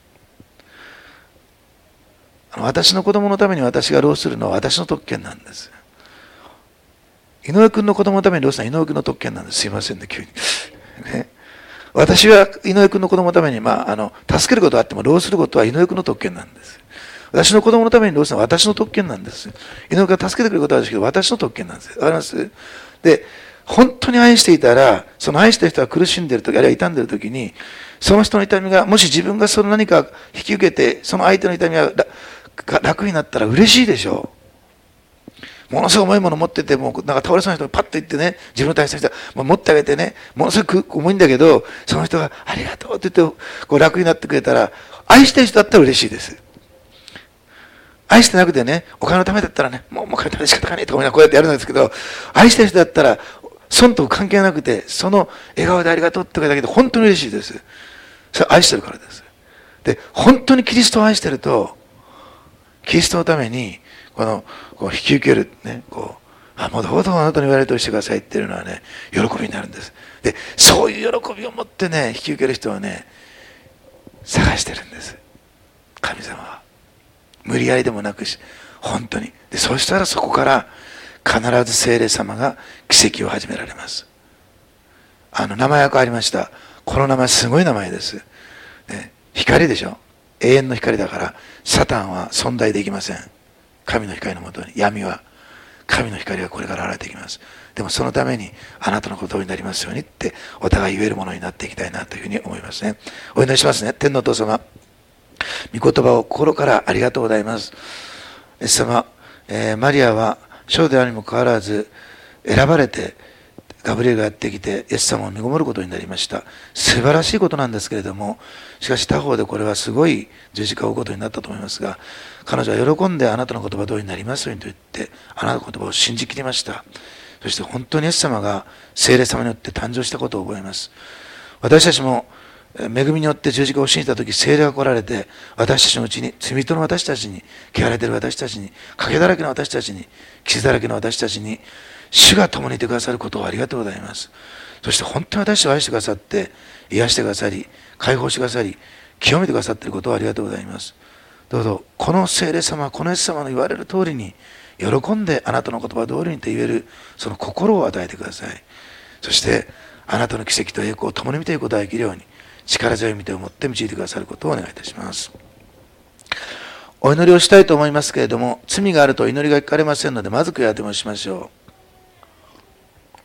あの私の子供のために私が労するのは私の特権なんです。井上君の子供のために労するのは井上君の特権なんです。すいませんね、急に。ね、私は井上君の子供のために、まあ、あの助けることはあっても労することは井上君の特権なんです。私の子供のために労するのは私の特権なんです。井上君が助けてくれることはあるけど、私の特権なんです。わかります？で、本当に愛していたら、その愛している人が苦しんでいるとき、あるいは痛んでいるときに、その人の痛みが、もし自分がその何か引き受けて、その相手の痛みが楽になったら嬉しいでしょう。ものすごい重いもの持ってて、もうなんか倒れそうな人がパッと行ってね、自分の大切な人が持ってあげてね、ものすごく重いんだけど、その人がありがとうって言ってこう楽になってくれたら、愛してる人だったら嬉しいです。愛してなくてね、お金のためだったらね、もうお金のためで仕方がないとかみんなこうやってやるんですけど、愛してる人だったら、損得関係なくて、その笑顔でありがとうって言うだけで本当に嬉しいです。それ愛してるからです。で、本当にキリストを愛してると、キリストのために、この、こう引き受ける、ね、こう、あ、もうどうぞあなたに言われるとしてくださいっていうのはね、喜びになるんです。で、そういう喜びを持ってね、引き受ける人はね、探してるんです。神様は。無理やりでもなくし、本当に。で、そうしたらそこから、必ず聖霊様が奇跡を始められます。あの、名前が変わりました。この名前すごい名前です。ね、光でしょ。永遠の光だから、サタンは存在できません。神の光のもとに。闇は、神の光がこれから現れていきます。でもそのために、あなたのことになりますようにって、お互い言えるものになっていきたいなというふうに思いますね。お祈りしますね。天のお父様、御言葉を心からありがとうございます。イエス様、えー、マリアは、小であるにもかかわらず選ばれてガブリエルがやってきてイエス様を身ごもることになりました。素晴らしいことなんですけれども、しかし他方でこれはすごい十字架を追うことになったと思いますが、彼女は喜んであなたの言葉通りになりますようにと言ってあなたの言葉を信じきりました。そして本当にイエス様が聖霊様によって誕生したことを覚えます。私たちも恵みによって十字架を信じたとき、聖霊が来られて、私たちのうちに、罪人の私たちに、汚れている私たちに、欠けだらけの私たちに、傷だらけの私たちに、主が共にいてくださることをありがとうございます。そして本当に私を愛してくださって、癒してくださり、解放してくださり、清めてくださっていることをありがとうございます。どうぞ、この聖霊様、このイエス様の言われる通りに、喜んであなたの言葉通りにと言える、その心を与えてください。そして、あなたの奇跡と栄光を共に見ていくことができるように、力強い御手を持って導いてくださることをお願いいたします。お祈りをしたいと思いますけれども、罪があると祈りが聞かれませんので、まず悔い改めをしましょう。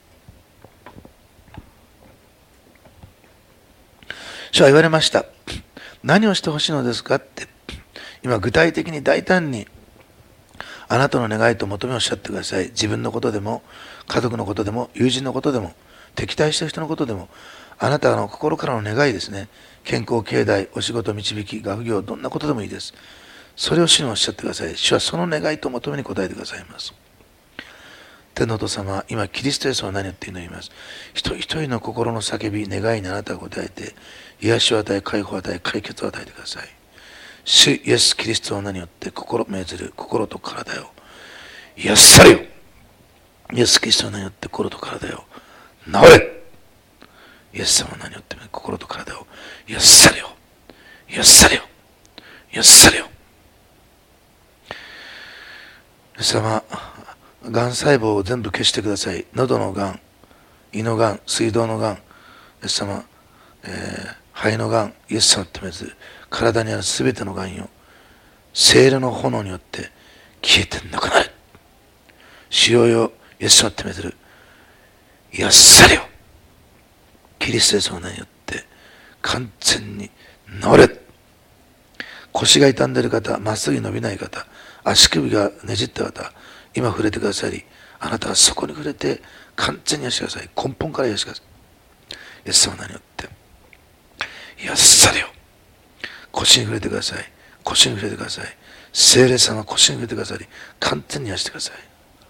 主は言われました。何をしてほしいのですかって、今具体的に大胆にあなたの願いと求めをおっしゃってください。自分のことでも、家族のことでも、友人のことでも、敵対している人のことでも、あなたの心からの願いですね。健康、経済、お仕事、導き、学業、どんなことでもいいです。それを主におっしゃってください。主はその願いと求めに応えてくださいます。天のお父様、今、キリストイエスを何をって祈ります。一人一人の心の叫び、願いにあなたが応えて、癒しを与え、解放を与え、解決を与えてください。主イエス・キリストの名によって心命ずる心と体を癒されよ。イエス・キリストの名によって心と体を治れ。イエス様の名によって心と体を癒されよ。癒されよ。癒されよ。イエス様、がん細胞を全部消してください。喉のがん、胃のがん、水道のがん、イエス様、えー、肺のがん、イエス様ってめず、体にあるすべてのがんよ、聖霊の炎によって消えてなくなる。主よよ、イエス様ってめずる、癒されよ。キリストイエスの名によって完全に治れ。腰が痛んでいる方、まっすぐに伸びない方、足首がねじった方、今触れてくださり、あなたはそこに触れて完全に癒してください。根本から癒してください。イエス様の名によって癒されよ。腰に触れてください。腰に触れてください。聖霊様、腰に触れてくださり、完全に癒してください。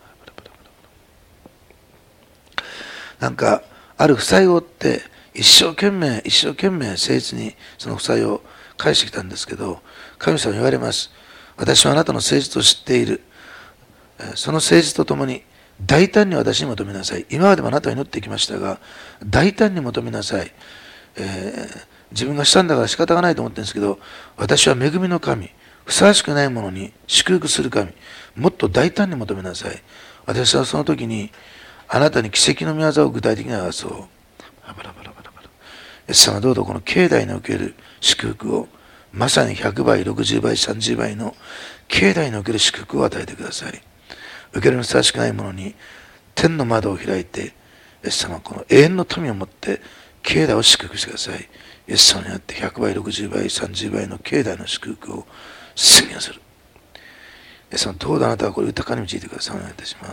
なんかある負債を負って一生懸命一生懸命誠実にその負債を返してきたんですけど、神様に言われます。私はあなたの誠実を知っている。その誠実とともに大胆に私に求めなさい。今までもあなたは祈ってきましたが、大胆に求めなさい。えー、自分がしたんだから仕方がないと思ってるんですけど、私は恵みの神、ふさわしくないものに祝福する神、もっと大胆に求めなさい。私はその時にあなたに奇跡の御業を具体的に表そう。バラバラバラバラ。イエス様、どうぞこの境内における祝福を、まさにひゃくばい、ろくじゅうばい、さんじゅうばいの境内における祝福を与えてください。受けるにふさわしくないものに天の窓を開いて、イエス様、この永遠の富を持って境内を祝福してください。イエス様にあってひゃくばい、ろくじゅうばい、さんじゅうばいの境内の祝福を宣言する。イエス様、どうぞあなたはこれ豊かに導いてください。お願いいたします。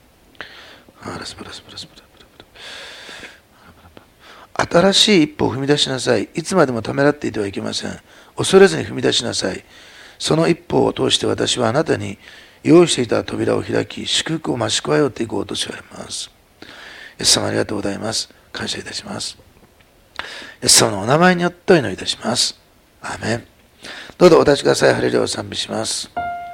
新しい一歩を踏み出しなさい。いつまでもためらっていてはいけません。恐れずに踏み出しなさい。その一歩を通して私はあなたに用意していた扉を開き、祝福を増し加えようっていこうとしわれます。イエス様、ありがとうございます。感謝いたします。イエス様のお名前によってお祈りいたします。アーメン。どうぞお立ちください。ハレルヤを賛美します。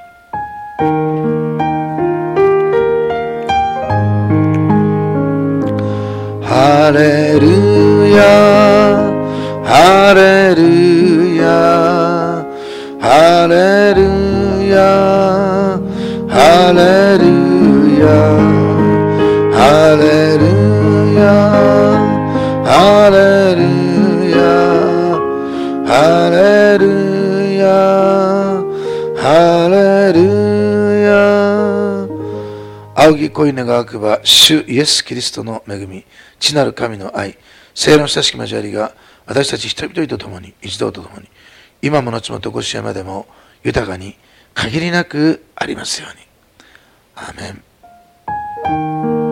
ハレルヤ、ハレルヤ、ハレルヤ、ハレルヤ、ハレルヤ、ハレルヤ、ハレルヤ、ハレルヤ。仰ぎ恋願わくば、主イエス・キリストの恵み、父なる神の愛、聖霊の親しき交わりが私たち人々と共に、一同と共に、今も後もとこしえまでも豊かに限りなくありますように。アーメン。